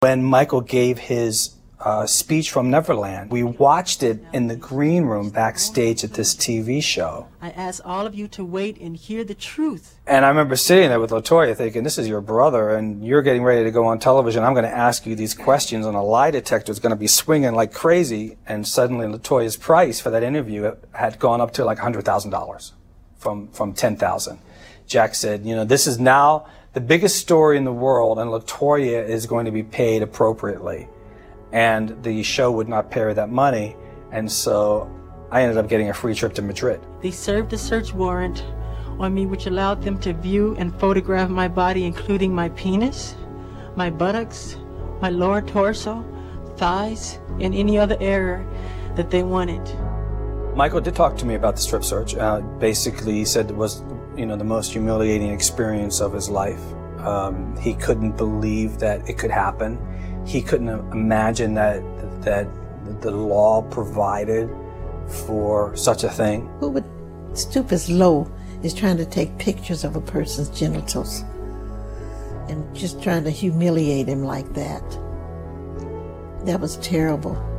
When Michael gave his speech from Neverland, we watched it in the green room backstage at this TV show. I ask all of you to wait and hear the truth. And I remember sitting there with LaToya thinking, this is your brother, and you're getting ready to go on television. I'm going to ask you these questions, and a lie detector is going to be swinging like crazy. And suddenly LaToya's price for that interview had gone up to like $100,000 from $10,000. Jack said, you know, this is now the biggest story in the world, and LaToya is going to be paid appropriately. And the show would not pay her that money, and so I ended up getting a free trip to Madrid. They served a search warrant on me, which allowed them to view and photograph my body, including my penis, my buttocks, my lower torso, thighs, and any other area that they wanted. Michael did talk to me about the strip search. Basically, he said it was, you know, the most humiliating experience of his life. He couldn't believe that it could happen. He couldn't imagine that the law provided for such a thing. Who would stoop as low as trying to take pictures of a person's genitals and just trying to humiliate him like that? That was terrible.